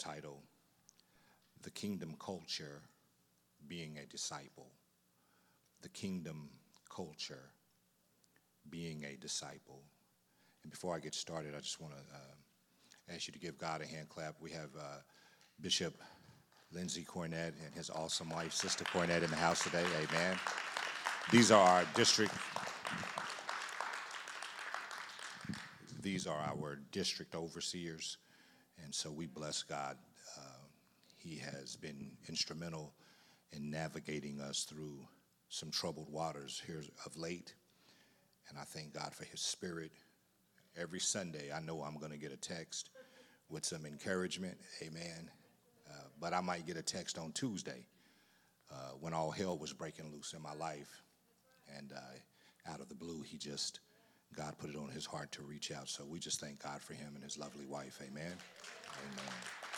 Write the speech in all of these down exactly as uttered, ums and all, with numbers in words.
title, The Kingdom Culture, Being a Disciple. The Kingdom Culture, Being a Disciple. And before I get started, I just want to uh, ask you to give God a hand clap. We have uh, Bishop Lindsey Cornett and his awesome wife, Sister Cornett, in the house today. Amen. These are our district. These are our district overseers, and so we bless God. Uh, he has been instrumental in navigating us through some troubled waters here of late, and I thank God for his spirit. Every Sunday, I know I'm going to get a text with some encouragement, amen, uh, but I might get a text on Tuesday uh, when all hell was breaking loose in my life, and uh, out of the blue, he just God put it on his heart to reach out. So we just thank God for him and his lovely wife. Amen. Amen.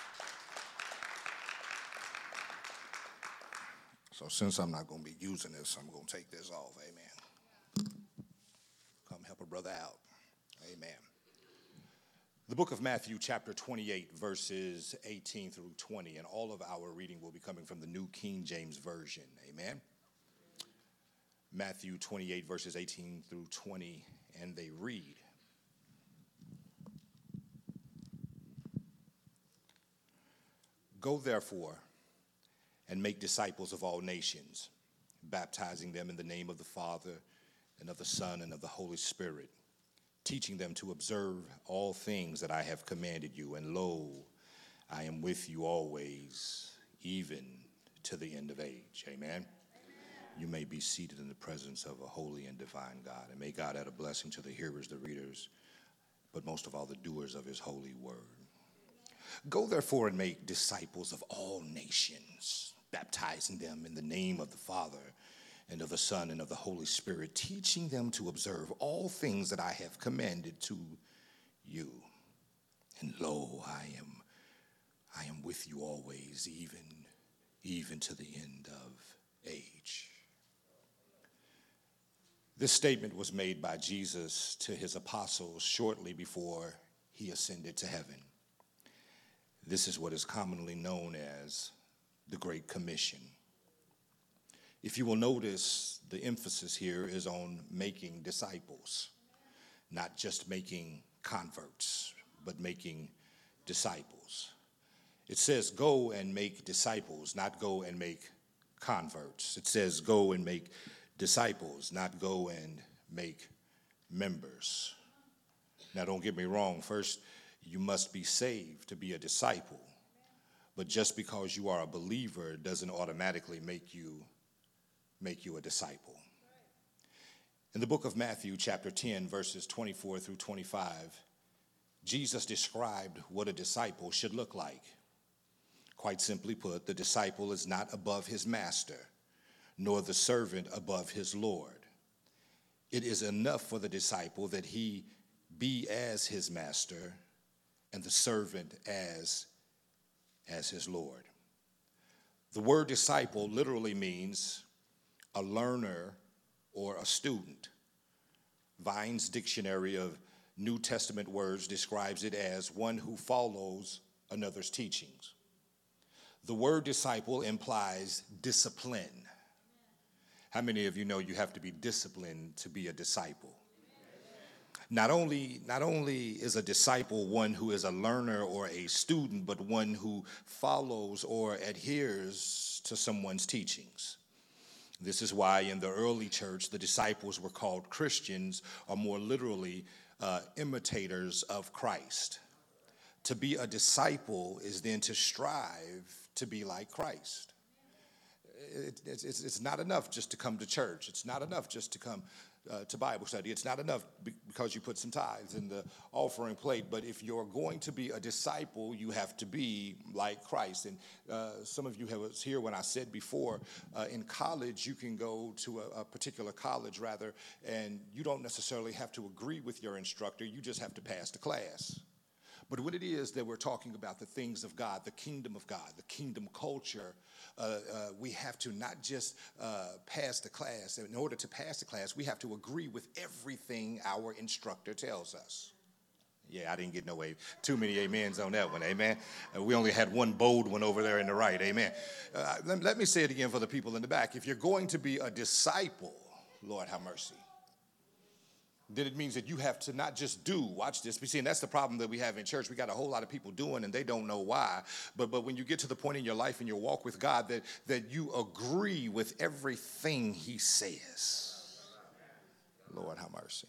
So since I'm not going to be using this, I'm going to take this off. Amen. Come help a brother out. Amen. The book of Matthew, chapter twenty-eight, verses eighteen through twenty. And all of our reading will be coming from the New King James Version. Amen. Matthew twenty-eight, verses eighteen through twenty. And they read, "Go therefore and make disciples of all nations, baptizing them in the name of the Father and of the Son and of the Holy Spirit, teaching them to observe all things that I have commanded you. And lo, I am with you always, even to the end of age." Amen. You may be seated in the presence of a holy and divine God. And may God add a blessing to the hearers, the readers, but most of all the doers of his holy word. "Go therefore and make disciples of all nations, baptizing them in the name of the Father and of the Son and of the Holy Spirit, teaching them to observe all things that I have commanded to you. And lo, I am, I am with you always, even, even to the end of age." This statement was made by Jesus to his apostles shortly before he ascended to heaven. This is what is commonly known as the Great Commission. If you will notice, the emphasis here is on making disciples, not just making converts, but making disciples. It says go and make disciples, not go and make converts. It says go and make disciples, not go and make members. Now, don't get me wrong. First, you must be saved to be a disciple. But just because you are a believer doesn't automatically make you make you a disciple. In the book of Matthew, chapter ten, verses twenty-four through twenty-five, Jesus described what a disciple should look like. Quite simply put, the disciple is not above his master, nor the servant above his Lord. It is enough for the disciple that he be as his master and the servant as, as his Lord. The word disciple literally means a learner or a student. Vine's Dictionary of New Testament Words describes it as one who follows another's teachings. The word disciple implies discipline. How many of you know you have to be disciplined to be a disciple? Not only, not only is a disciple one who is a learner or a student, but one who follows or adheres to someone's teachings. This is why in the early church, the disciples were called Christians, or more literally, uh, imitators of Christ. To be a disciple is then to strive to be like Christ. It, it's, it's not enough just to come to church. It's not enough just to come uh, to Bible study. It's not enough be- because you put some tithes in the offering plate. But if you're going to be a disciple, you have to be like Christ. And uh, some of you have was here when I said before, uh, in college, you can go to a, a particular college, rather, and you don't necessarily have to agree with your instructor. You just have to pass the class. But when it is that we're talking about the things of God, the kingdom of God, the kingdom culture, uh, uh, we have to not just uh, pass the class. In order to pass the class, we have to agree with everything our instructor tells us. Yeah, I didn't get no way. Too many amens on that one, amen. Uh, we only had one bold one over there in the right, amen. Uh, let, let me say it again for the people in the back. If you're going to be a disciple, Lord have mercy, then it means that you have to not just do, watch this, we see, and that's the problem that we have in church. We got a whole lot of people doing and they don't know why. But but when you get to the point in your life and your walk with God that, that you agree with everything he says. Lord have mercy.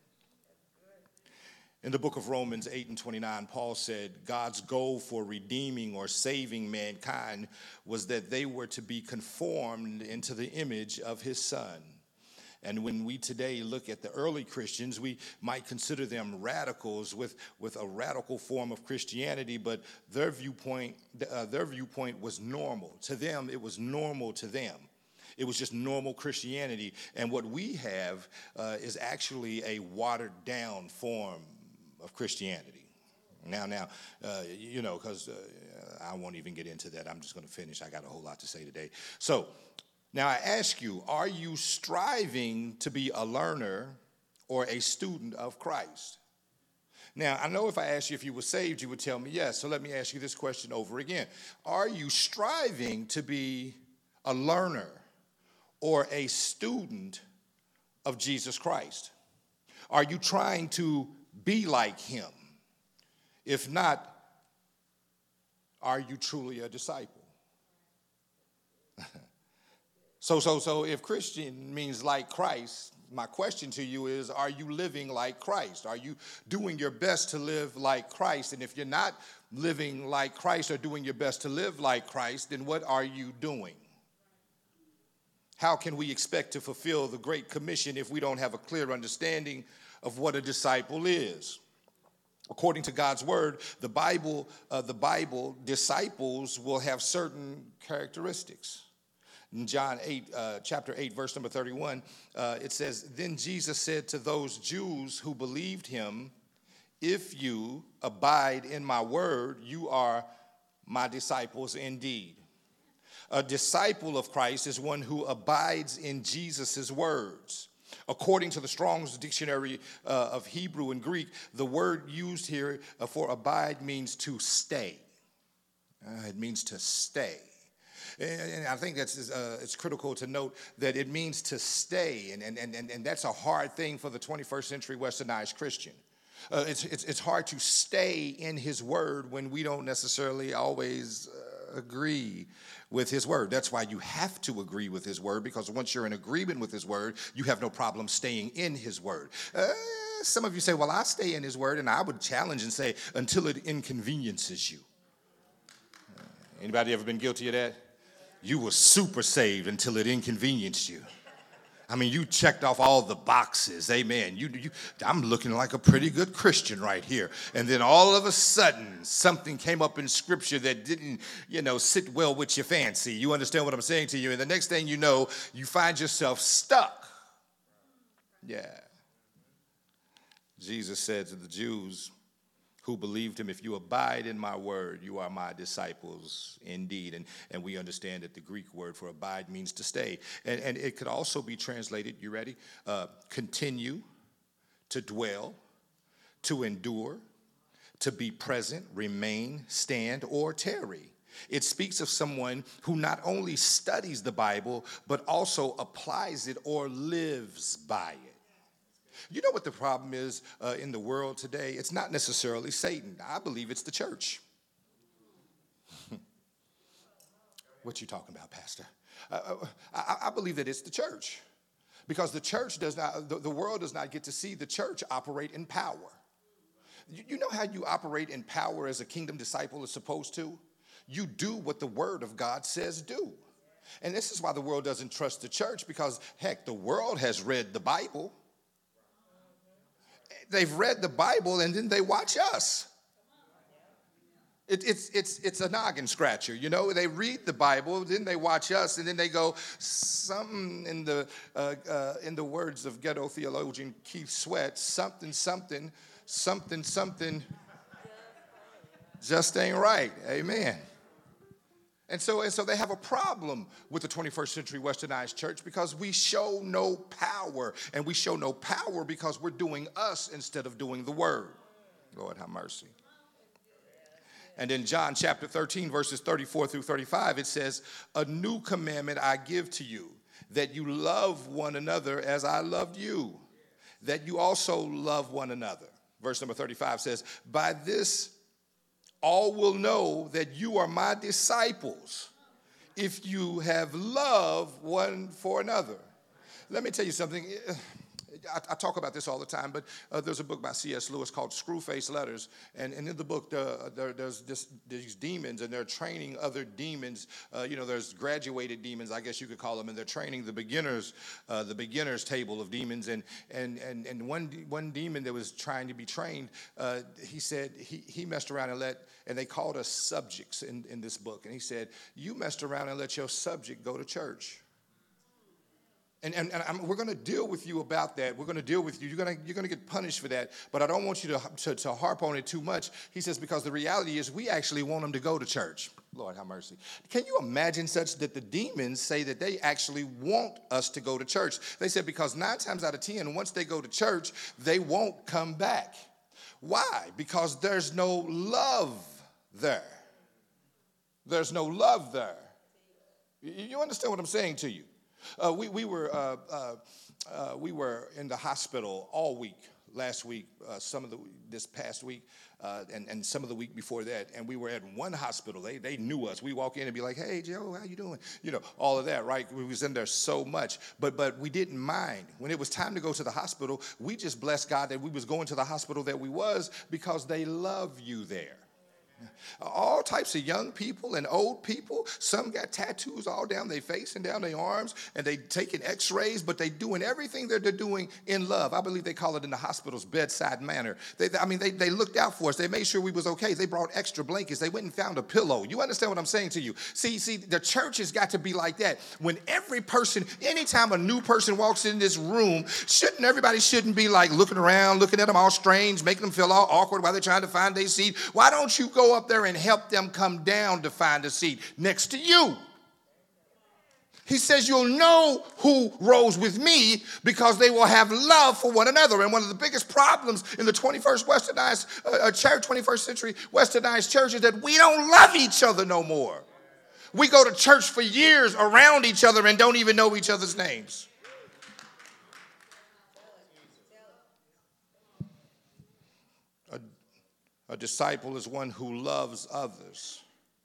In the book of Romans eight and twenty-nine, Paul said God's goal for redeeming or saving mankind was that they were to be conformed into the image of his son. And when we today look at the early Christians, we might consider them radicals with, with a radical form of Christianity, but their viewpoint, uh, their viewpoint was normal. To them, it was normal to them. It was just normal Christianity. And what we have uh, is actually a watered-down form of Christianity. Now, now, uh, you know, because uh, I won't even get into that. I'm just going to finish. I got a whole lot to say today. So, now I ask you, are you striving to be a learner or a student of Christ? Now, I know if I asked you if you were saved, you would tell me yes. So let me ask you this question over again. Are you striving to be a learner or a student of Jesus Christ? Are you trying to be like him? If not, are you truly a disciple? so, so, so if Christian means like Christ, my question to you is, are you living like Christ? Are you doing your best to live like Christ? And if you're not living like Christ or doing your best to live like Christ, then what are you doing? How can we expect to fulfill the Great Commission if we don't have a clear understanding of what a disciple is? According to God's word, the Bible, uh, the Bible, disciples will have certain characteristics. In John eight, uh, chapter eight, verse number thirty-one, uh, it says, "Then Jesus said to those Jews who believed him, 'If you abide in my word, you are my disciples indeed.'" A disciple of Christ is one who abides in Jesus' words. According to the Strong's Dictionary uh, of Hebrew and Greek, the word used here uh, for abide means to stay. Uh, it means to stay. And I think that's uh, it's critical to note that it means to stay, and, and, and, and that's a hard thing for the twenty-first century westernized Christian. Uh, it's, it's, it's hard to stay in his word when we don't necessarily always uh, agree with his word. That's why you have to agree with his word, because once you're in agreement with his word, you have no problem staying in his word. Uh, some of you say, well, I stay in his word, and I would challenge and say, until it inconveniences you. Anybody ever been guilty of that? You were super saved until it inconvenienced you. I mean, you checked off all the boxes, amen. You, you, I'm looking like a pretty good Christian right here. And then all of a sudden, something came up in Scripture that didn't, you know, sit well with your fancy. You understand what I'm saying to you? And the next thing you know, you find yourself stuck. Yeah. Jesus said to the Jews who believed him, "If you abide in my word, you are my disciples indeed." And, and we understand that the Greek word for abide means to stay. And, and it could also be translated, you ready? Uh, continue, to dwell, to endure, to be present, remain, stand, or tarry. It speaks of someone who not only studies the Bible, but also applies it or lives by it. You know what the problem is uh, in the world today? It's not necessarily Satan. I believe it's the church. What you talking about, Pastor? Uh, I, I believe that it's the church, because the church does not, the, the world does not get to see the church operate in power. You, you know how you operate in power as a kingdom disciple is supposed to? You do what the word of God says do. And this is why the world doesn't trust the church, because, heck, the world has read the Bible. They've read the Bible, and then they watch us. It, it's, it's, it's a noggin scratcher, you know. They read the Bible, then they watch us, and then they go, something in the, uh, uh, in the words of ghetto theologian Keith Sweat, something, something, something, something just ain't right. Amen. And so, and so they have a problem with the twenty-first century westernized church, because we show no power. And we show no power because we're doing us instead of doing the word. Lord, have mercy. And in John chapter thirteen, verses thirty-four through thirty-five, it says, a new commandment I give to you, that you love one another as I loved you, that you also love one another. Verse number thirty-five says, by this all will know that you are my disciples, if you have love one for another. Let me tell you something. I, I talk about this all the time, but uh, there's a book by C S Lewis called Screwface Letters, and, and in the book uh, there, there's this, these demons, and they're training other demons. Uh, you know, there's graduated demons, I guess you could call them, and they're training the beginners, uh, the beginners table of demons. And and and and one one demon that was trying to be trained, uh, he said he he messed around and let, and they called us subjects in in this book, and he said, you messed around and let your subject go to church. And, and, and I'm, we're going to deal with you about that. We're going to deal with you. You're going to you're going to get punished for that. But I don't want you to, to, to harp on it too much. He says, because the reality is we actually want them to go to church. Lord, have mercy. Can you imagine such that the demons say that they actually want us to go to church? They said because nine times out of ten, once they go to church, they won't come back. Why? Because there's no love there. There's no love there. You understand what I'm saying to you? Uh, we we were uh, uh, uh, we were in the hospital all week last week, uh, some of the this past week, uh, and and some of the week before that. And we were at one hospital. They they knew us. We walk in and be like, "Hey Joe, how you doing?" You know, all of that, right? We was in there so much, but but we didn't mind when it was time to go to the hospital. We just blessed God that we was going to the hospital that we was, because they love you there. All types of young people and old people. Some got tattoos all down their face and down their arms, and they taking x-rays, but they doing everything that they're doing in love. I believe they call it in the hospital's bedside manner. They, I mean, they, they looked out for us. They made sure we was okay. They brought extra blankets. They went and found a pillow. You understand what I'm saying to you? See, see, the church has got to be like that. When every person, anytime a new person walks in this room, shouldn't everybody shouldn't be like looking around, looking at them all strange, making them feel all awkward while they're trying to find their seat? Why don't you go up there and help them come down to find a seat next to you? He says you'll know who rose with me because they will have love for one another. And one of the biggest problems in the twenty-first westernized uh, church, twenty-first century westernized church, is that we don't love each other no more. We go to church for years around each other and don't even know each other's names. A, a disciple is one who loves others.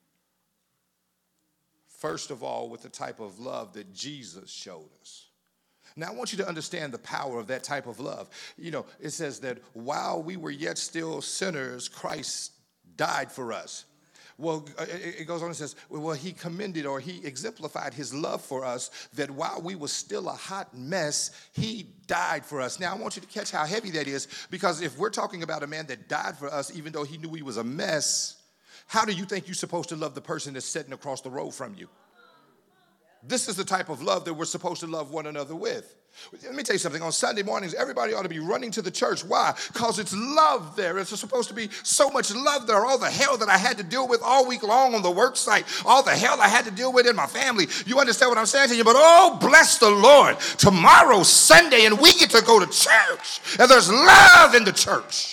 First of all, with the type of love that Jesus showed us. Now, I want you to understand the power of that type of love. You know, it says that while we were yet still sinners, Christ died for us. Well, it goes on and says, well, he commended or he exemplified his love for us, that while we were still a hot mess, he died for us. Now, I want you to catch how heavy that is, because if we're talking about a man that died for us, even though he knew he was a mess, how do you think you're supposed to love the person that's sitting across the road from you? This is the type of love that we're supposed to love one another with. Let me tell you something. On Sunday mornings, everybody ought to be running to the church. Why? Because it's love there. It's supposed to be so much love there. All the hell that I had to deal with all week long on the work site, all the hell I had to deal with in my family. You understand what I'm saying to you? But oh, bless the Lord. Tomorrow's Sunday, and we get to go to church. And there's love in the church.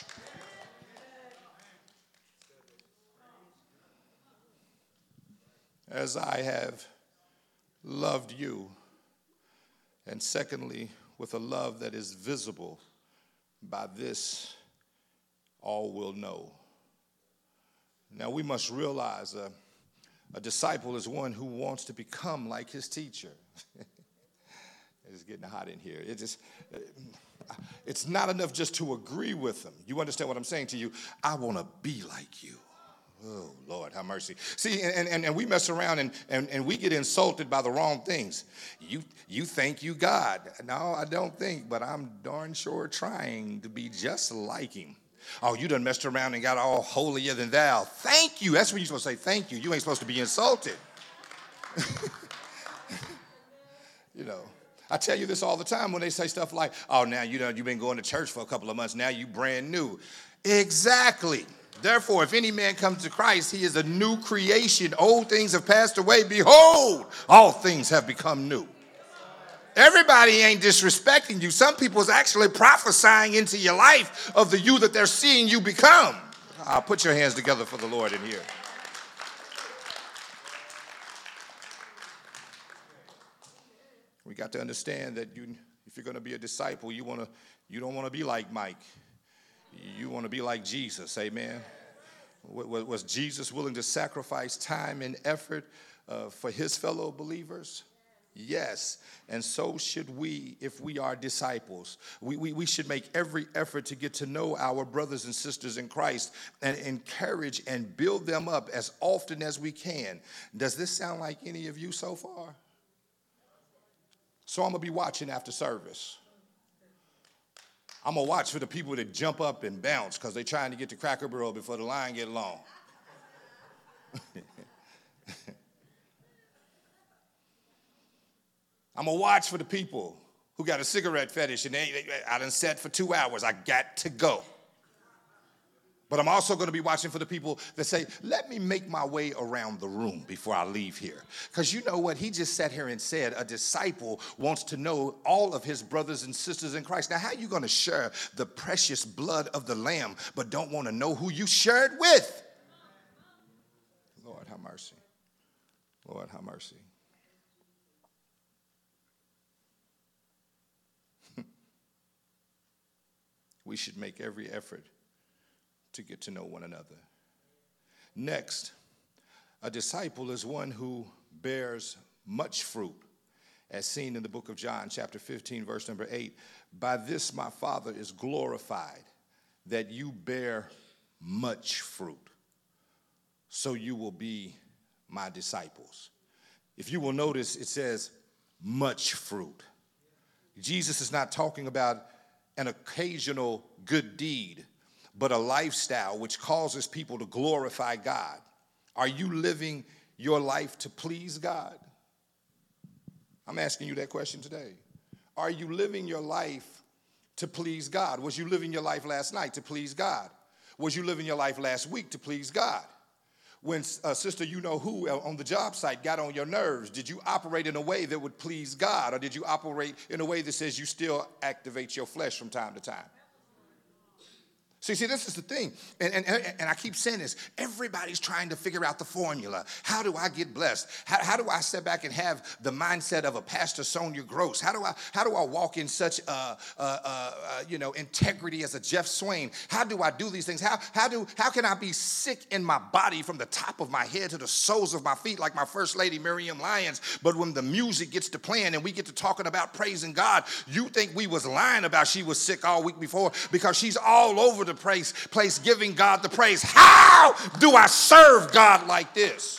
As I have loved you, and secondly, with a love that is visible, by this all will know. Now we must realize a, a disciple is one who wants to become like his teacher. It's getting hot in here. It just, it's not enough just to agree with them. You understand what I'm saying to you? I want to be like you. Oh, Lord, have mercy. See, and, and, and we mess around and, and, and we get insulted by the wrong things. You you think you God. No, I don't think, but I'm darn sure trying to be just like him. Oh, you done messed around and got all holier than thou. Thank you. That's when you're supposed to say thank you. You ain't supposed to be insulted. You know, I tell you this all the time when they say stuff like, oh, now you know, you've been going to church for a couple of months. Now you brand new. Exactly. Therefore, if any man comes to Christ, he is a new creation. Old things have passed away. Behold, all things have become new. Everybody ain't disrespecting you. Some people's actually prophesying into your life of the you that they're seeing you become. Uh, put your hands together for the Lord in here. We got to understand that you, if you're going to be a disciple, you want to, you don't want to be like Mike. You want to be like Jesus. Amen. Was Jesus willing to sacrifice time and effort uh, for his fellow believers? Yes, and so should we if we are disciples. We, we, we should make every effort to get to know our brothers and sisters in Christ and encourage and build them up as often as we can. Does this sound like any of you so far? So I'm going to be watching after service. I'm going to watch for the people that jump up and bounce because they're trying to get to Cracker Barrel before the line get long. I'm going to watch for the people who got a cigarette fetish and they, they, I done sat for two hours. I got to go. But I'm also going to be watching for the people that say, let me make my way around the room before I leave here. Because you know what? He just sat here and said a disciple wants to know all of his brothers and sisters in Christ. Now, how are you going to share the precious blood of the Lamb but don't want to know who you shared with? Lord, have mercy. Lord, have mercy. We should make every effort to get to know one another. Next, a disciple is one who bears much fruit, as seen in the book of John, chapter fifteen, verse number eight. By this my Father is glorified, that you bear much fruit, so you will be my disciples. If you will notice, it says much fruit. Jesus is not talking about an occasional good deed, but a lifestyle which causes people to glorify God. Are you living your life to please God? I'm asking you that question today. Are you living your life to please God? Was you living your life last night to please God? Was you living your life last week to please God? When uh, sister you know who on the job site got on your nerves, did you operate in a way that would please God, or did you operate in a way that says you still activate your flesh from time to time? See, see, this is the thing, and, and, and I keep saying this. Everybody's trying to figure out the formula. How do I get blessed? How, how do I sit back and have the mindset of a Pastor Sonia Gross? How do I how do I walk in such, uh, uh, uh, you know, integrity as a Jeff Swain? How do I do these things? How how do how can I be sick in my body from the top of my head to the soles of my feet like my First Lady Miriam Lyons? But when the music gets to playing and we get to talking about praising God, you think we was lying about she was sick all week before because she's all over the Praise, place giving God the praise. How do I serve God like this?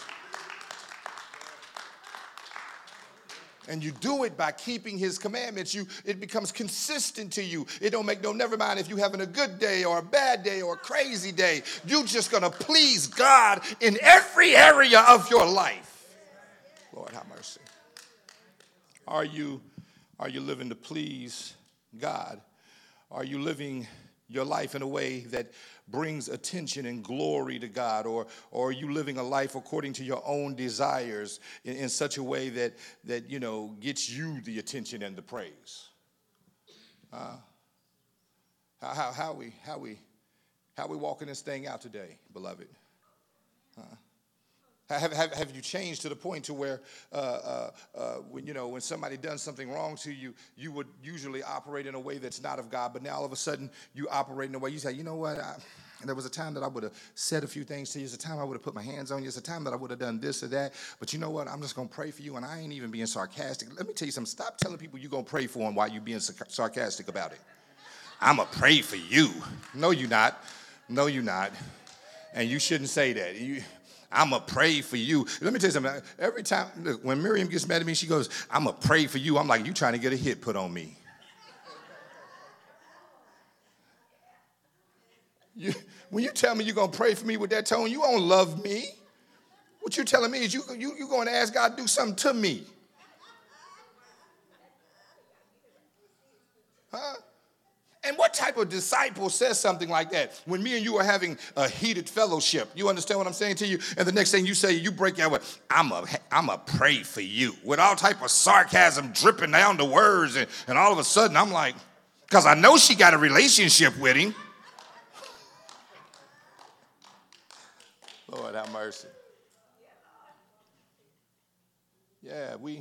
And you do it by keeping his commandments. You, it becomes consistent to you. It don't make no, never mind if you're having a good day or a bad day or a crazy day. You're just going to please God in every area of your life. Lord, have mercy. Are you, are you living to please God? Are you living your life in a way that brings attention and glory to God? Or, or are you living a life according to your own desires in, in such a way that, that, you know, gets you the attention and the praise? Uh, how, how, how we, how we, how we walking this thing out today, beloved? Uh, Have, have, have you changed to the point to where uh, uh, uh, when you know when somebody done something wrong to you, you would usually operate in a way that's not of God, but now all of a sudden you operate in a way you say, you know what, I, there was a time that I would have said a few things to you. There's a time I would have put my hands on you. There's a time that I would have done this or that. But you know what, I'm just going to pray for you, and I ain't even being sarcastic. Let me tell you something. Stop telling people you're going to pray for them while you're being sarcastic about it. I'm going to pray for you. No, you're not. No, you're not. And you shouldn't say that. You... I'm going to pray for you. Let me tell you something. Every time, look, when Miriam gets mad at me, she goes, I'm going to pray for you. I'm like, you trying to get a hit put on me. You, when you tell me you're going to pray for me with that tone, you don't love me. What you're telling me is you, you, you're going to ask God to do something to me. Huh? And what type type of disciple says something like that? When me and you are having a heated fellowship, you understand what I'm saying to you? And the next thing you say, you break out with, I'm a, I'm a pray for you, with all type of sarcasm dripping down the words. And, and all of a sudden, I'm like, because I know she got a relationship with him. Lord, have mercy. Yeah, we.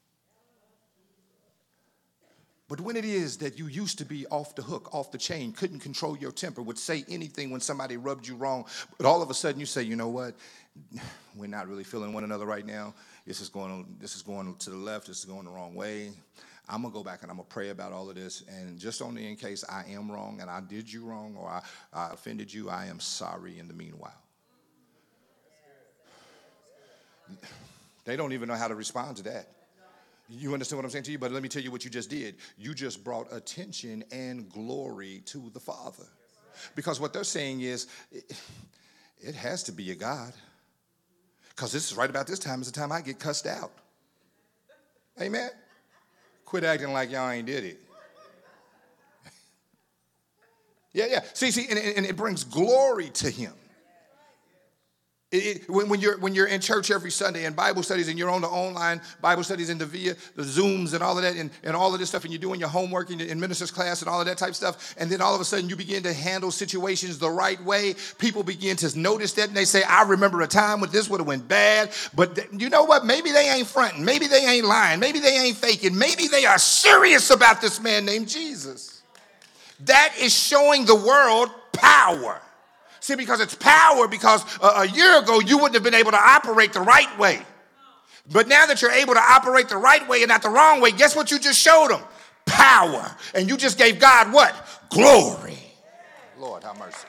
But when it is that you used to be off the hook, off the chain, couldn't control your temper, would say anything when somebody rubbed you wrong, but all of a sudden you say, you know what, we're not really feeling one another right now. This is going on, this is going to the left, this is going the wrong way. I'm going to go back and I'm going to pray about all of this. And just only in case I am wrong and I did you wrong or I, I offended you, I am sorry in the meanwhile. They don't even know how to respond to that. You understand what I'm saying to you? But let me tell you what you just did. You just brought attention and glory to the Father. Because what they're saying is, it, it has to be a God. Because this is right about this time is the time I get cussed out. Amen? Quit acting like y'all ain't did it. yeah, yeah. See, see, and, and it brings glory to him. It, it, when, when, you're, when you're in church every Sunday and Bible studies and you're on the online Bible studies in the via, the Zooms and all of that and, and all of this stuff and you're doing your homework in, in minister's class and all of that type of stuff, and then all of a sudden you begin to handle situations the right way, people begin to notice that and they say, I remember a time when this would have went bad, but th- you know what? Maybe they ain't fronting. Maybe they ain't lying. Maybe they ain't faking. Maybe they are serious about this man named Jesus. That is showing the world power. See, because it's power, because a, a year ago you wouldn't have been able to operate the right way. But now that you're able to operate the right way and not the wrong way, guess what you just showed them? Power. And you just gave God what? Glory. Lord, have mercy.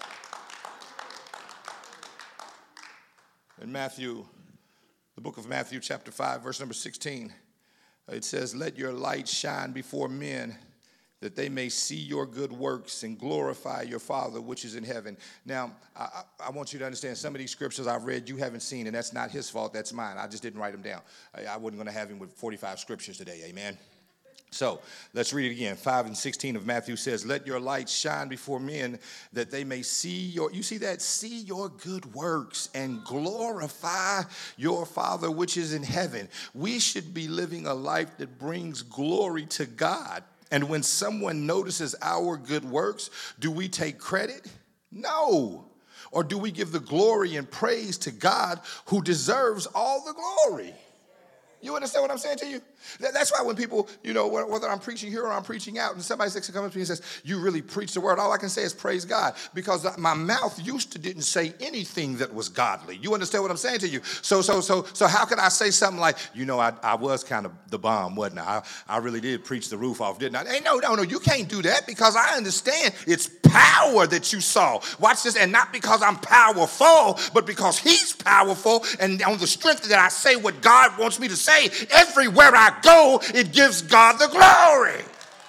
In Matthew, the book of Matthew, chapter five, verse number sixteen, it says, let your light shine before men, that they may see your good works and glorify your Father which is in heaven. Now, I, I want you to understand some of these scriptures I've read you haven't seen, and that's not his fault, that's mine. I just didn't write them down. I, I wasn't going to have him with forty-five scriptures today, amen? So let's read it again. five and sixteen of Matthew says, let your light shine before men that they may see your, you see that? See your good works and glorify your Father which is in heaven. We should be living a life that brings glory to God. And when someone notices our good works, do we take credit? No. Or do we give the glory and praise to God who deserves all the glory? You understand what I'm saying to you? That's why when people, you know, whether I'm preaching here or I'm preaching out, and somebody comes up to me and says, you really preach the word, all I can say is praise God, because my mouth used to didn't say anything that was godly. You understand what I'm saying to you? So so so so how can I say something like, you know, I, I was kind of the bomb, wasn't I? I? I really did preach the roof off, didn't I? Hey, no, no, no, you can't do that, because I understand it's power that you saw. Watch this, and not because I'm powerful, but because he's powerful, and on the strength that I say what God wants me to say, everywhere I go, it gives God the glory.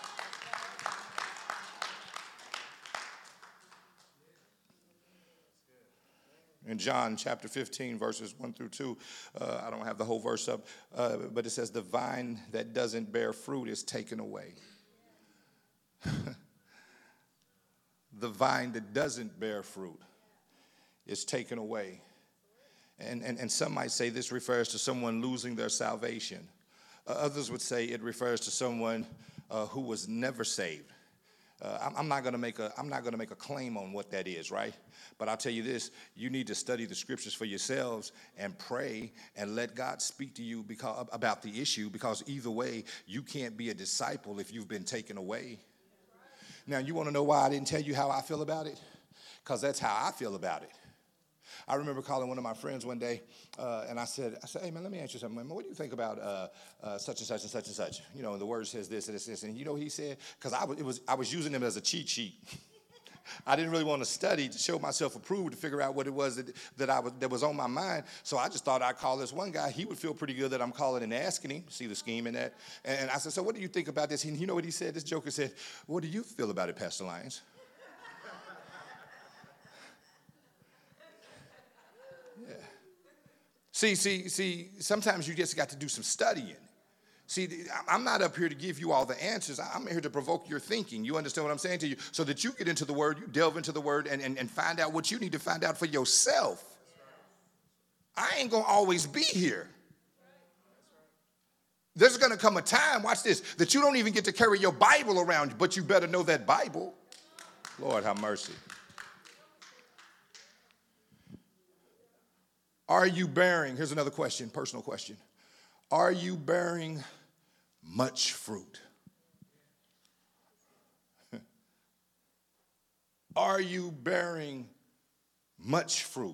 In John chapter fifteen, verses one through two, uh, I don't have the whole verse up, uh, but it says, the vine that doesn't bear fruit is taken away. The vine that doesn't bear fruit is taken away. And, and, and some might say this refers to someone losing their salvation. Uh, others would say it refers to someone uh, who was never saved. Uh, I'm, I'm not going to make a I'm not going to make a claim on what that is, right? But I'll tell you this: you need to study the scriptures for yourselves and pray and let God speak to you because about the issue. Because either way, you can't be a disciple if you've been taken away. Now, you want to know why I didn't tell you how I feel about it? Because that's how I feel about it. I remember calling one of my friends one day, uh, and I said, I said, hey, man, let me ask you something. Man, what do you think about uh, uh, such and such and such and such? You know, and the word says this and this and this. And you know what he said? Because I, was, it was, I was using them as a cheat sheet. I didn't really want to study to show myself approved to figure out what it was that, that, I was, that was on my mind. So I just thought I'd call this one guy. He would feel pretty good that I'm calling and asking him. See the scheme in that? And I said, so what do you think about this? And you know what he said? This joker said, what do you feel about it, Pastor Lyons? See, see, see, sometimes you just got to do some studying See, I'm not up here to give you all the answers. I'm here to provoke your thinking. You understand what I'm saying to you? So that you get into the Word, you delve into the Word, and, and, and find out what you need to find out for yourself. I ain't going to always be here. There's going to come a time, watch this, that you don't even get to carry your Bible around, but you better know that Bible. Lord, have mercy. Are you bearing, here's another question, personal question. Are you bearing much fruit? Are you bearing much fruit?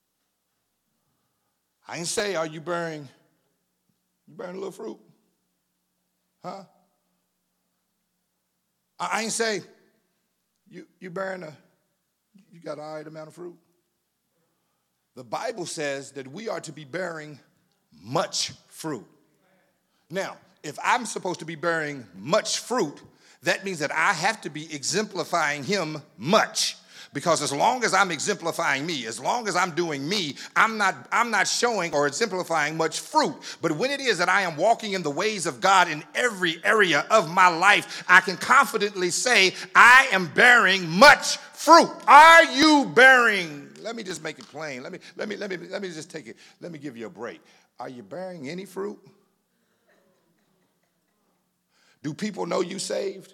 I ain't say, are you bearing, you bearing a little fruit? Huh? I ain't say, you, you bearing a, you got an all right amount of fruit? The Bible says that we are to be bearing much fruit. Now, if I'm supposed to be bearing much fruit, that means that I have to be exemplifying him much. Because as long as I'm exemplifying me, as long as I'm doing me, I'm not, I'm not showing or exemplifying much fruit. But when it is that I am walking in the ways of God in every area of my life, I can confidently say, I am bearing much fruit. Are you bearing? Let me just make it plain. Let me, let me, let me, let me just take it. Let me give you a break. Are you bearing any fruit? Do people know you saved?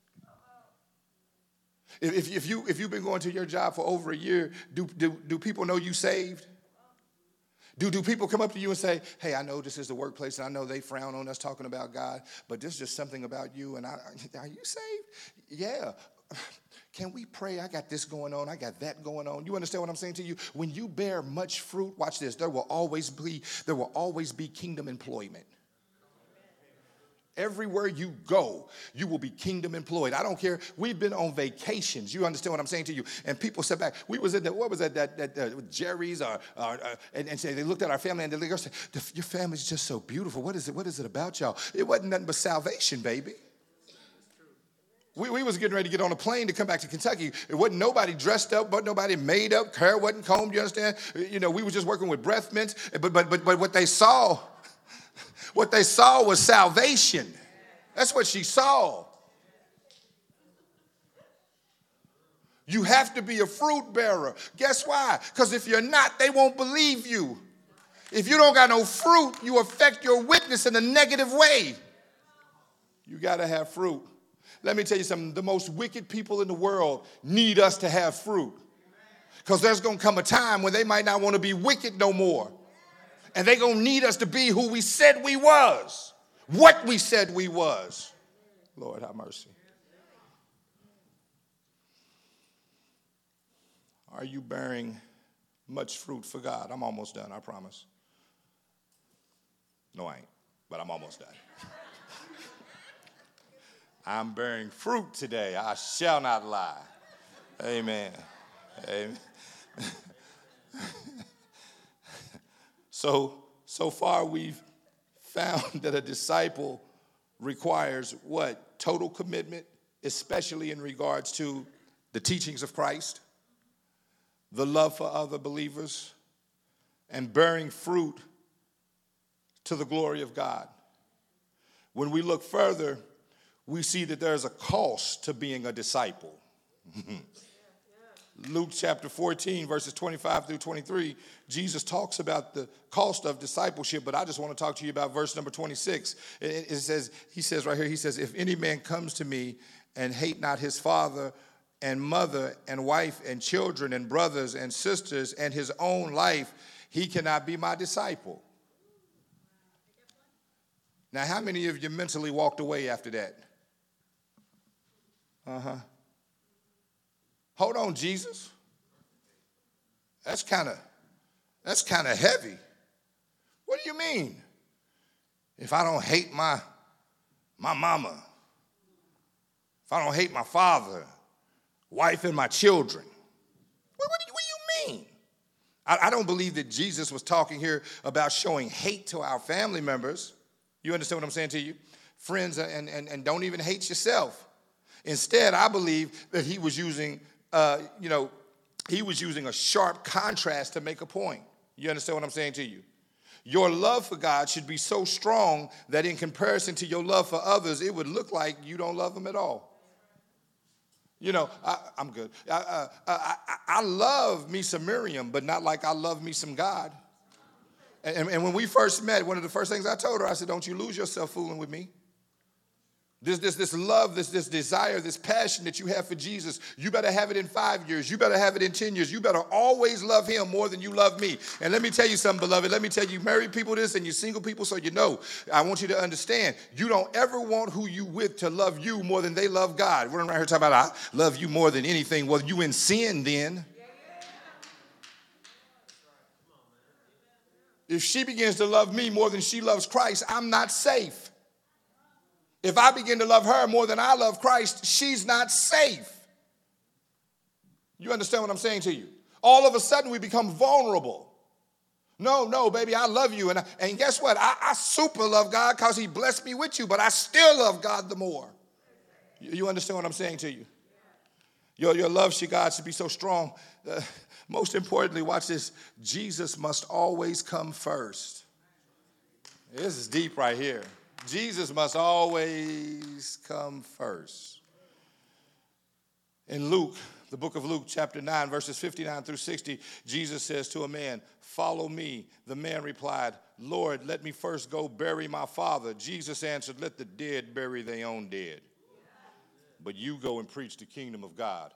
If, if, you, if you've been going to your job for over a year, do, do, do people know you saved? Do, do people come up to you and say, hey, I know this is the workplace, and I know they frown on us talking about God, but there's just something about you, and I, are you saved? Yeah. Can we pray? I got this going on. I got that going on. You understand what I'm saying to you? When you bear much fruit, watch this, there will always be, there will always be kingdom employment. Everywhere you go, you will be kingdom employed. I don't care. We've been on vacations. You understand what I'm saying to you? And people said back, we was at that, what was that, that, that uh, Jerry's, or, or, uh, and, and say, they looked at our family and they said, your family's just so beautiful. What is it? What is it about y'all? It wasn't nothing but salvation, baby. We, we was getting ready to get on a plane to come back to Kentucky. It wasn't nobody dressed up, but nobody made up. Hair wasn't combed, you understand? You know, we were just working with breath mints. But, but, but, but what they saw, what they saw was salvation. That's what she saw. You have to be a fruit bearer. Guess why? Because if you're not, they won't believe you. If you don't got no fruit, you affect your witness in a negative way. You got to have fruit. Let me tell you something. The most wicked people in the world need us to have fruit. Because there's going to come a time when they might not want to be wicked no more. And they're going to need us to be who we said we was. What we said we was. Lord, have mercy. Are you bearing much fruit for God? I'm almost done, I promise. No, I ain't, but I'm almost done. I'm bearing fruit today. I shall not lie. Amen. Amen. So, so far we've found that a disciple requires what? Total commitment, especially in regards to the teachings of Christ, the love for other believers, and bearing fruit to the glory of God. When we look further, we see that there's a cost to being a disciple. Luke chapter fourteen, verses twenty-five through twenty-three, Jesus talks about the cost of discipleship, but I just want to talk to you about verse number twenty-six. It, it says, he says right here, he says, if any man comes to me and hate not his father and mother and wife and children and brothers and sisters and his own life, he cannot be my disciple. Now, how many of you mentally walked away after that? Uh-huh. Hold on, Jesus. That's kind of that's kind of heavy. What do you mean? If I don't hate my my mama, if I don't hate my father, wife, and my children, what, what, do, you, what do you mean? I, I don't believe that Jesus was talking here about showing hate to our family members. You understand what I'm saying to you? Friends, and, and, and don't even hate yourself. Instead, I believe that he was using Uh, you know, he was using a sharp contrast to make a point. You understand what I'm saying to you? Your love for God should be so strong that in comparison to your love for others, it would look like you don't love them at all. You know, I, I'm good. I, I, I, I love me some Miriam, but not like I love me some God. And, and when we first met, one of the first things I told her, I said, don't you lose yourself fooling with me. This, this, this love, this, this desire, this passion that you have for Jesus, you better have it in five years. You better have it in ten years. You better always love him more than you love me. And let me tell you something, beloved. Let me tell you, married people this and you single people, so you know. I want you to understand, you don't ever want who you with to love you more than they love God. We're right here talking about, I love you more than anything. Well, you in sin then. If she begins to love me more than she loves Christ, I'm not safe. If I begin to love her more than I love Christ, she's not safe. You understand what I'm saying to you? All of a sudden, we become vulnerable. No, no, baby, I love you. And, I, and guess what? I, I super love God because he blessed me with you, but I still love God the more. You, you understand what I'm saying to you? Your, your love for God should be so strong. Uh, most importantly, watch this. Jesus must always come first. This is deep right here. Jesus must always come first. In Luke, the book of Luke, chapter nine, verses fifty-nine through sixty, Jesus says to a man, follow me. The man replied, Lord, let me first go bury my father. Jesus answered, let the dead bury their own dead. But you go and preach the kingdom of God.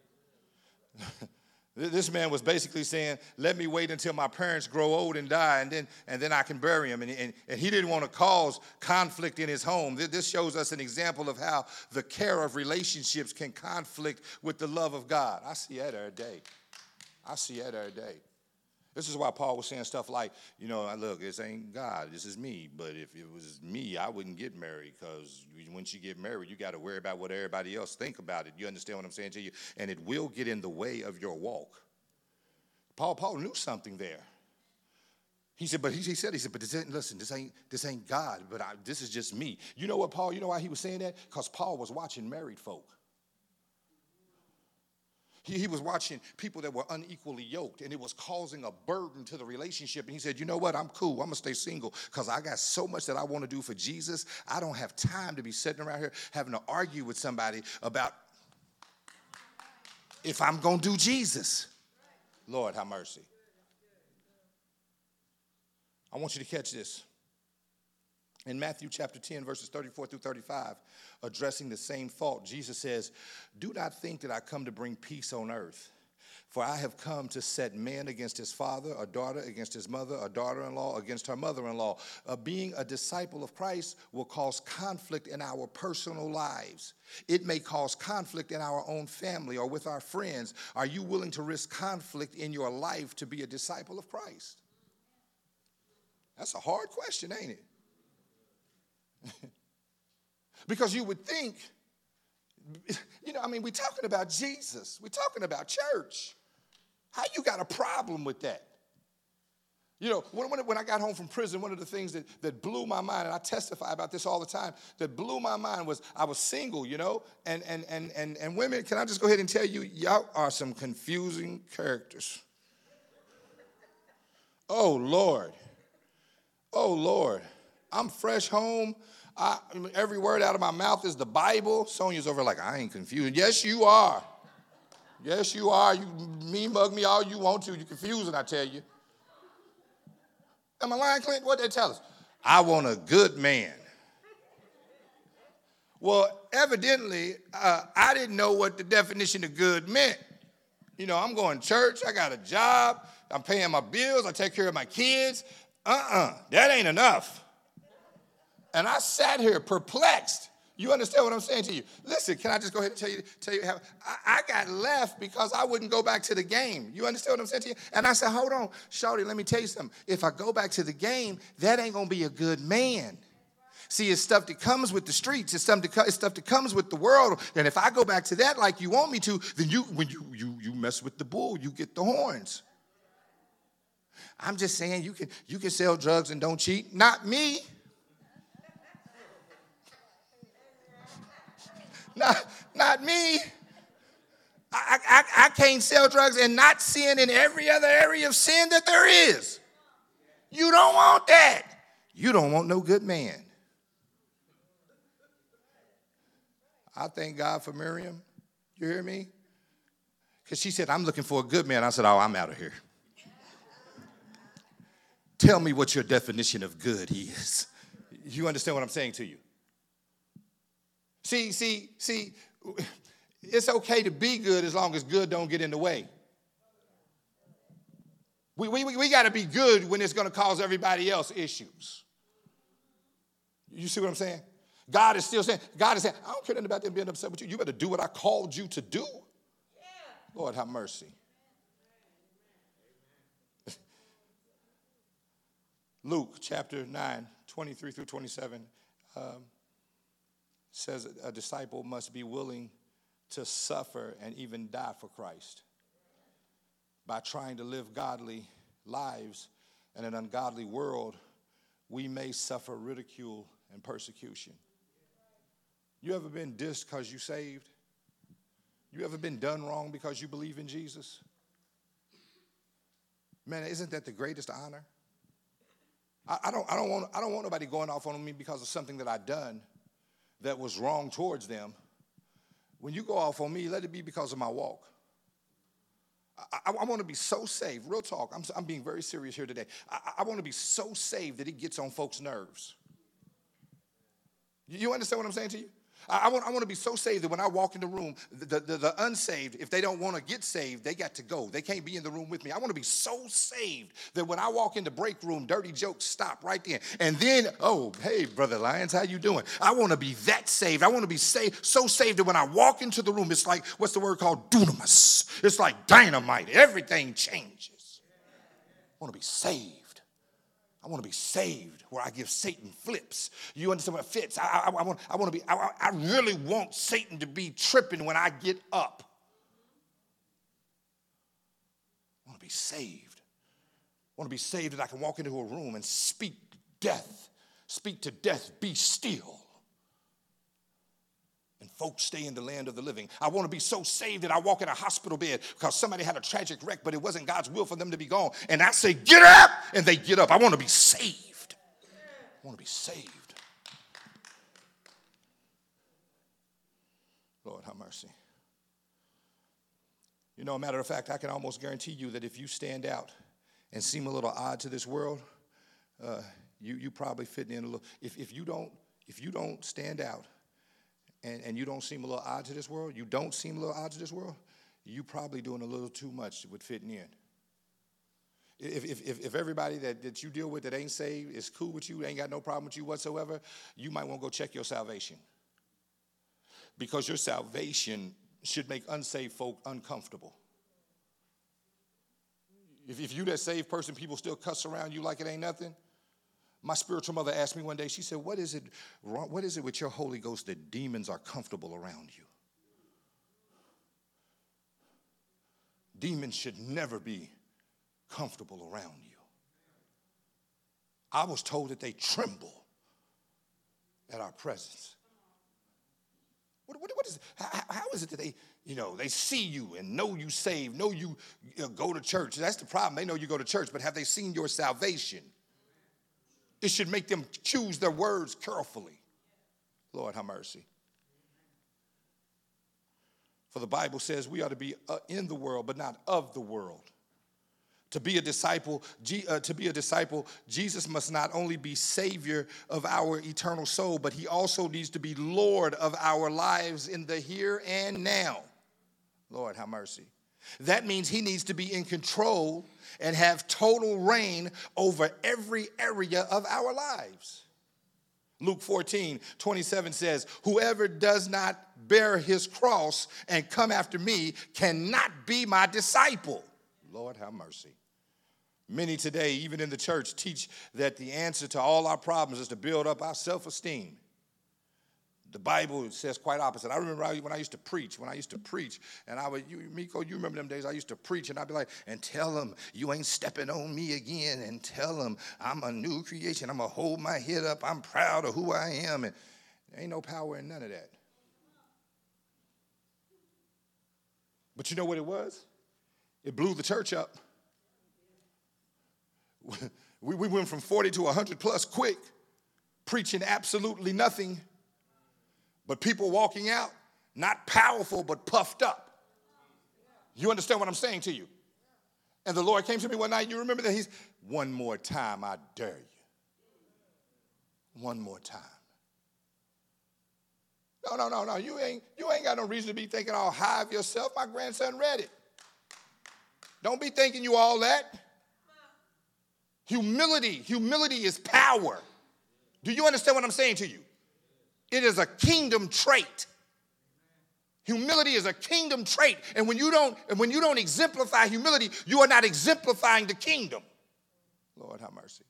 This man was basically saying, let me wait until my parents grow old and die, and then and then I can bury them. And, and, and he didn't want to cause conflict in his home. This shows us an example of how the care of relationships can conflict with the love of God. I see that every day. I see that every day. This is why Paul was saying stuff like, you know, look, this ain't God, this is me. But if it was me, I wouldn't get married, because once you get married, you got to worry about what everybody else think about it. You understand what I'm saying to you? And it will get in the way of your walk. Paul, Paul knew something there. He said, but he, he said, he said, but this ain't, listen, this ain't, this ain't God, but I, this is just me. You know what, Paul, you know why he was saying that? Because Paul was watching married folk. He, he was watching people that were unequally yoked, and it was causing a burden to the relationship. And he said, you know what, I'm cool. I'm going to stay single because I got so much that I want to do for Jesus. I don't have time to be sitting around here having to argue with somebody about if I'm going to do Jesus. Lord, have mercy. I want you to catch this. In Matthew chapter ten, verses thirty-four through thirty-five, addressing the same thought, Jesus says, do not think that I come to bring peace on earth. For I have come to set man against his father, a daughter against his mother, a daughter-in-law against her mother-in-law. Uh, being a disciple of Christ will cause conflict in our personal lives. It may cause conflict in our own family or with our friends. Are you willing to risk conflict in your life to be a disciple of Christ? That's a hard question, ain't it? Because you would think, you know, I mean, we're talking about Jesus. We're talking about church. How you got a problem with that? You know, when, when, when I got home from prison, one of the things that, that blew my mind, and I testify about this all the time, that blew my mind was I was single, you know, and, and, and, and, and women, can I just go ahead and tell you, y'all are some confusing characters. Oh, Lord. Oh, Lord. I'm fresh home. I, every word out of my mouth is the Bible. Sonia's over like, I ain't confused. Yes, you are. Yes, you are. You mean mug me all you want to. You're confusing, I tell you. Am I lying, Clint? What'd they tell us? I want a good man. Well, evidently, uh, I didn't know what the definition of good meant. You know, I'm going to church. I got a job. I'm paying my bills. I take care of my kids. Uh-uh. That ain't enough. And I sat here perplexed. You understand what I'm saying to you? Listen, can I just go ahead and tell you, tell you how I, I got left because I wouldn't go back to the game. You understand what I'm saying to you? And I said, hold on, shorty, let me tell you something. If I go back to the game, that ain't going to be a good man. See, it's stuff that comes with the streets. It's stuff, that, it's stuff that comes with the world. And if I go back to that like you want me to, then you, when you, you, you mess with the bull, you get the horns. I'm just saying you can, you can sell drugs and don't cheat. Not me. Not, not me. I, I, I can't sell drugs and not sin in every other area of sin that there is. You don't want that. You don't want no good man. I thank God for Miriam. You hear me? Because she said, I'm looking for a good man. I said, oh, I'm out of here. Tell me what your definition of good is. You understand what I'm saying to you? See, see, see, it's okay to be good as long as good don't get in the way. We, we, we got to be good when it's going to cause everybody else issues. You see what I'm saying? God is still saying, God is saying, I don't care nothing about them being upset with you. You better do what I called you to do. Yeah. Lord, have mercy. Luke chapter nine, twenty-three through twenty-seven um, says a disciple must be willing to suffer and even die for Christ. By trying to live godly lives in an ungodly world, we may suffer ridicule and persecution. You ever been dissed because you saved? You ever been done wrong because you believe in Jesus? Man, isn't that the greatest honor? I, I don't, I don't want, I don't want nobody going off on me because of something that I've done that was wrong towards them. When you go off on me, let it be because of my walk. I, I, I want to be so saved. Real talk. I'm, I'm being very serious here today. I, I want to be so saved that it gets on folks' nerves. You understand what I'm saying to you? I, I, want, I want to be so saved that when I walk in the room, the, the, the unsaved, if they don't want to get saved, they got to go. They can't be in the room with me. I want to be so saved that when I walk in the break room, dirty jokes stop right there. And then, oh, hey, Brother Lyons, how you doing? I want to be that saved. I want to be saved, so saved that when I walk into the room, it's like, what's the word called? Dunamis. It's like dynamite. Everything changes. I want to be saved. I want to be saved where I give Satan flips. You understand what fits? I, I, I, want, I want to be, I, I really want Satan to be tripping when I get up. I want to be saved. I want to be saved that I can walk into a room and speak death. Speak to death, be still. And folks stay in the land of the living. I want to be so saved that I walk in a hospital bed because somebody had a tragic wreck, but it wasn't God's will for them to be gone. And I say, get up, and they get up. I want to be saved. I want to be saved. Lord, have mercy. You know, a matter of fact, I can almost guarantee you that if you stand out and seem a little odd to this world, uh, you you probably fit in a little. If if you don't if you don't stand out, And, and you don't seem a little odd to this world, you don't seem a little odd to this world, you probably doing a little too much with fitting in. If, if, if, if everybody that, that you deal with that ain't saved is cool with you, ain't got no problem with you whatsoever, you might want to go check your salvation. Because your salvation should make unsaved folk uncomfortable. If, if you that saved person, people still cuss around you like it ain't nothing. My spiritual mother asked me one day, she said, what is it wrong? What is it with your Holy Ghost that demons are comfortable around you? Demons should never be comfortable around you. I was told that they tremble at our presence. What, what, what is it? How, how is it that they, you know, they see you and know you saved, know you, you know, go to church? That's the problem. They know you go to church, but have they seen your salvation? It should make them choose their words carefully. Lord, have mercy. For the Bible says we ought to be in the world, but not of the world. To be a disciple, uh, to be a disciple, Jesus must not only be Savior of our eternal soul, but he also needs to be Lord of our lives in the here and now. Lord, have mercy. That means he needs to be in control and have total reign over every area of our lives. Luke fourteen twenty-seven says, whoever does not bear his cross and come after me cannot be my disciple. Lord, have mercy. Many today, even in the church, teach that the answer to all our problems is to build up our self-esteem. The Bible says quite opposite. I remember when I used to preach, when I used to preach, and I would, you, Miko, you remember them days I used to preach, and I'd be like, and tell them you ain't stepping on me again, and tell them I'm a new creation. I'm going to hold my head up. I'm proud of who I am, and there ain't no power in none of that. But you know what it was? It blew the church up. We, we went from forty to one hundred plus quick, preaching absolutely nothing, but people walking out, not powerful, but puffed up. You understand what I'm saying to you? And the Lord came to me one night, you remember that? He's, one more time, I dare you. One more time. No, no, no, no. You ain't, you ain't got no reason to be thinking all high of yourself. My grandson read it. Don't be thinking you all that. Humility. Humility is power. Do you understand what I'm saying to you? It is a kingdom trait. Humility is a kingdom trait. And when you don't, and when you don't exemplify humility, you are not exemplifying the kingdom. Lord, have mercy.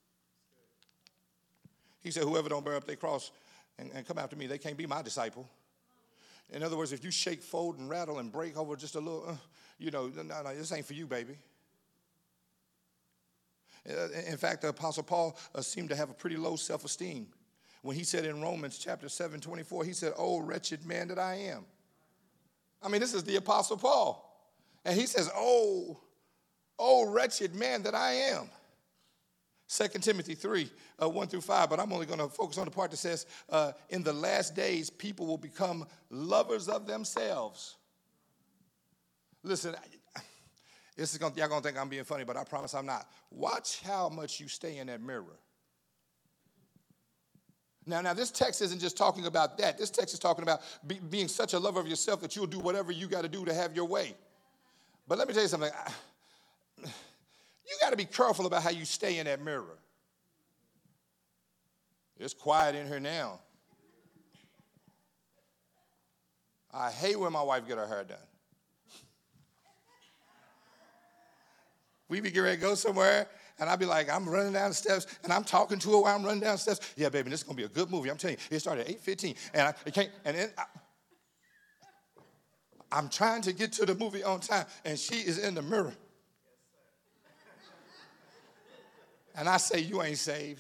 He said, whoever don't bear up their cross and, and come after me, they can't be my disciple. In other words, if you shake, fold, and rattle and break over just a little, uh, you know, no, no, this ain't for you, baby. Uh, in fact, the Apostle Paul uh, seemed to have a pretty low self-esteem. When he said in Romans chapter seven, twenty-four, he said, oh, wretched man that I am. I mean, this is the Apostle Paul. And he says, oh, oh, wretched man that I am. Second Timothy three, uh, one through five, but I'm only going to focus on the part that says, uh, in the last days, people will become lovers of themselves. Listen, this is gonna, y'all going to think I'm being funny, but I promise I'm not. Watch how much you stay in that mirror. Now, now, this text isn't just talking about that. This text is talking about be, being such a lover of yourself that you'll do whatever you got to do to have your way. But let me tell you something. I, you got to be careful about how you stay in that mirror. It's quiet in here now. I hate when my wife get her hair done. We be getting ready to go somewhere, and I'll be like, I'm running down the steps, and I'm talking to her while I'm running down the steps. Yeah, baby, this is going to be a good movie. I'm telling you, it started at eight fifteen, and I it can't, and then I, I'm trying to get to the movie on time, and she is in the mirror. And I say, you ain't saved.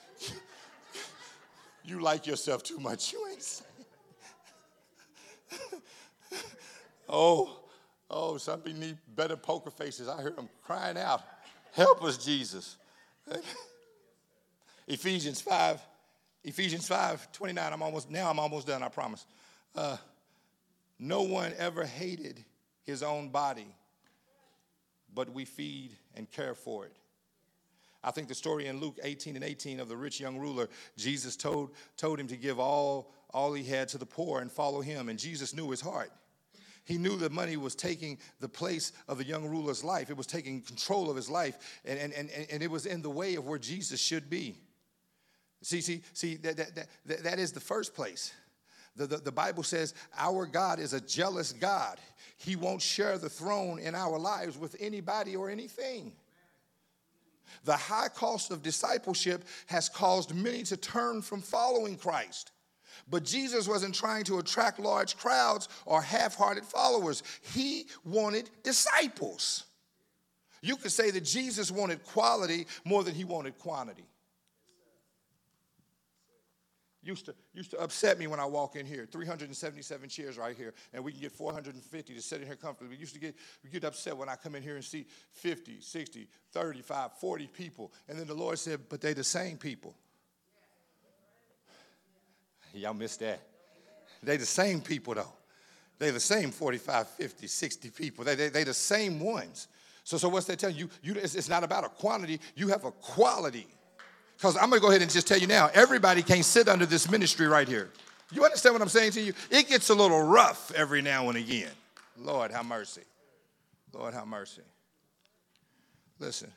You like yourself too much. You ain't saved. oh, oh, some people need better poker faces. I hear them crying out. Help us, Jesus. Ephesians five, Ephesians five, twenty-nine. I'm almost, now I'm almost done, I promise. Uh, no one ever hated his own body, but we feed and care for it. I think the story in Luke eighteen and eighteen of the rich young ruler, Jesus told, told him to give all, all he had to the poor and follow him. And Jesus knew his heart. He knew that money was taking the place of the young ruler's life. It was taking control of his life, and, and, and, and it was in the way of where Jesus should be. See, see, see, that, that, that, that is the first place. The, the, the Bible says our God is a jealous God. He won't share the throne in our lives with anybody or anything. The high cost of discipleship has caused many to turn from following Christ. But Jesus wasn't trying to attract large crowds or half-hearted followers. He wanted disciples. You could say that Jesus wanted quality more than he wanted quantity. Used to, used to upset me when I walk in here. three hundred seventy-seven chairs right here, and we can get four hundred fifty to sit in here comfortably. We used to get, we get upset when I come in here and see fifty, sixty, thirty-five, forty people. And then the Lord said, but they the same people. Y'all missed that. They the same people, though. They the same forty-five, fifty, sixty people. They, they, they the same ones. So, so what's that telling you? you it's, it's not about a quantity. You have a quality. Because I'm going to go ahead and just tell you now, everybody can't sit under this ministry right here. You understand what I'm saying to you? It gets a little rough every now and again. Lord, have mercy. Lord, have mercy. Listen.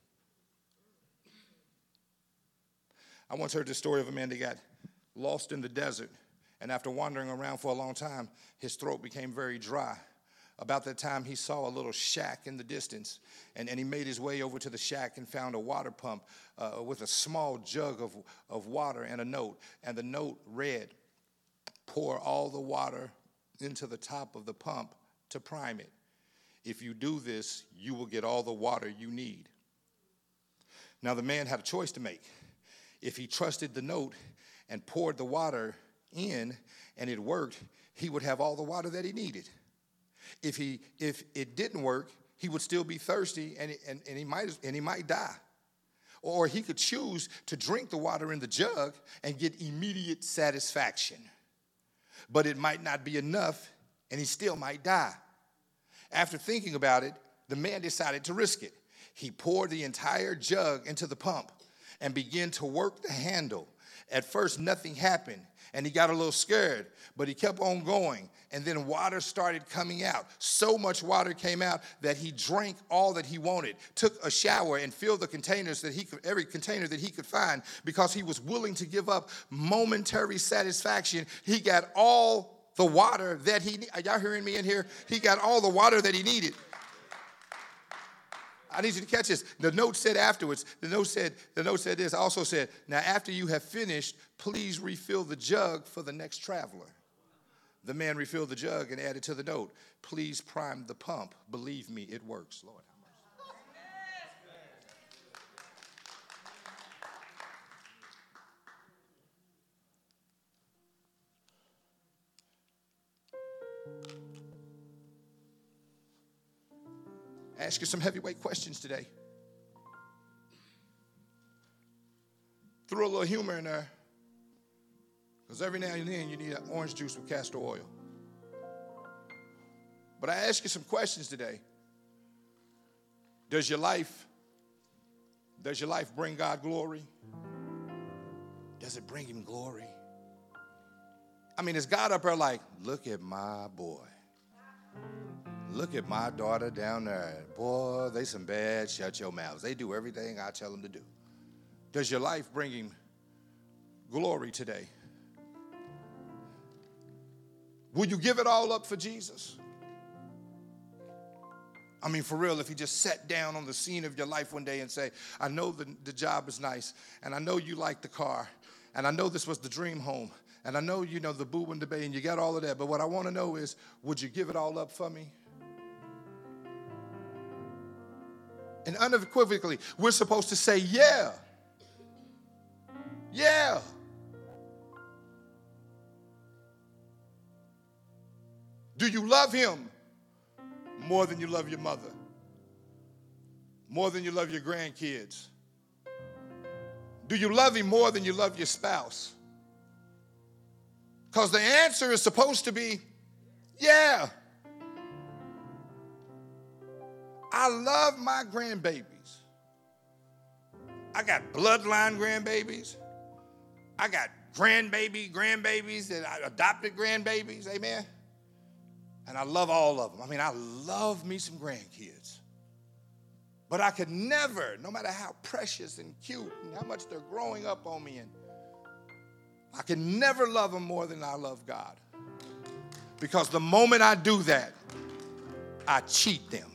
I once heard the story of a man that got lost in the desert, and after wandering around for a long time, his throat became very dry. About that time, he saw a little shack in the distance, and, and he made his way over to the shack and found a water pump uh, with a small jug of, of water and a note. And the note read, pour all the water into the top of the pump to prime it. If you do this, you will get all the water you need. Now, the man had a choice to make. If he trusted the note and poured the water in and it worked, he would have all the water that he needed. If he if it didn't work, he would still be thirsty and, and, and he might and he might die. Or he could choose to drink the water in the jug and get immediate satisfaction. But it might not be enough, and he still might die. After thinking about it, the man decided to risk it. He poured the entire jug into the pump and began to work the handle. At first, nothing happened, and he got a little scared, but he kept on going, and then water started coming out. So much water came out that he drank all that he wanted, took a shower, and filled the containers that he could, every container that he could find, because he was willing to give up momentary satisfaction. He got all the water that he, are y'all hearing me in here? He got all the water that he needed. I need you to catch this. The note said afterwards, the note said, the note said this, also said, now after you have finished, please refill the jug for the next traveler. The man refilled the jug and added to the note, please prime the pump. Believe me, it works, Lord. Ask you some heavyweight questions today. Throw a little humor in there, because every now and then you need orange juice with castor oil. But I ask you some questions today. Does your life, does your life bring God glory? Does it bring him glory? I mean, is God up there like, look at my boy. Look at my daughter down there. Boy, they some bad, shut your mouths. They do everything I tell them to do. Does your life bring him glory today? Will you give it all up for Jesus? I mean, for real, if he just sat down on the scene of your life one day and say, I know the, the job is nice, and I know you like the car, and I know this was the dream home, and I know, you know, the boo and the bay, and you got all of that, but what I want to know is, would you give it all up for me? And unequivocally, we're supposed to say, yeah. Yeah. Do you love him more than you love your mother? More than you love your grandkids? Do you love him more than you love your spouse? Because the answer is supposed to be, yeah. I love my grandbabies. I got bloodline grandbabies. I got grandbaby grandbabies that I adopted grandbabies, amen? And I love all of them. I mean, I love me some grandkids. But I could never, no matter how precious and cute and how much they're growing up on me, and I can never love them more than I love God. Because the moment I do that, I cheat them.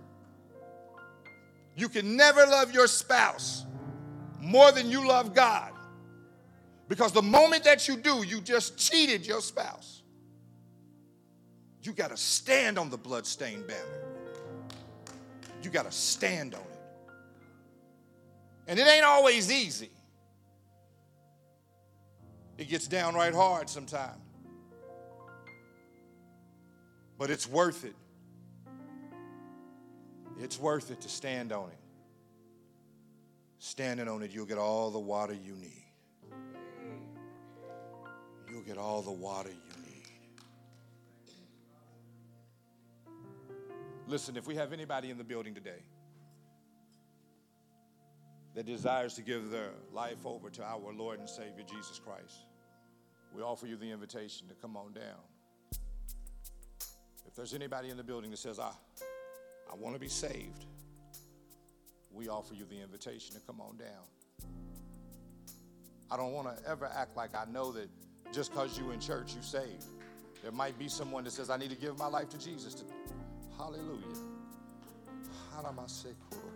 You can never love your spouse more than you love God. Because the moment that you do, you just cheated your spouse. You got to stand on the bloodstained banner. You got to stand on it. And it ain't always easy. It gets downright hard sometimes. But it's worth it. It's worth it to stand on it. Standing on it, you'll get all the water you need. You'll get all the water you need. Listen, if we have anybody in the building today that desires to give their life over to our Lord and Savior, Jesus Christ, we offer you the invitation to come on down. If there's anybody in the building that says, I, I want to be saved, we offer you the invitation to come on down. I don't want to ever act like I know that just because you in church, you saved. There might be someone that says, I need to give my life to Jesus. To, hallelujah.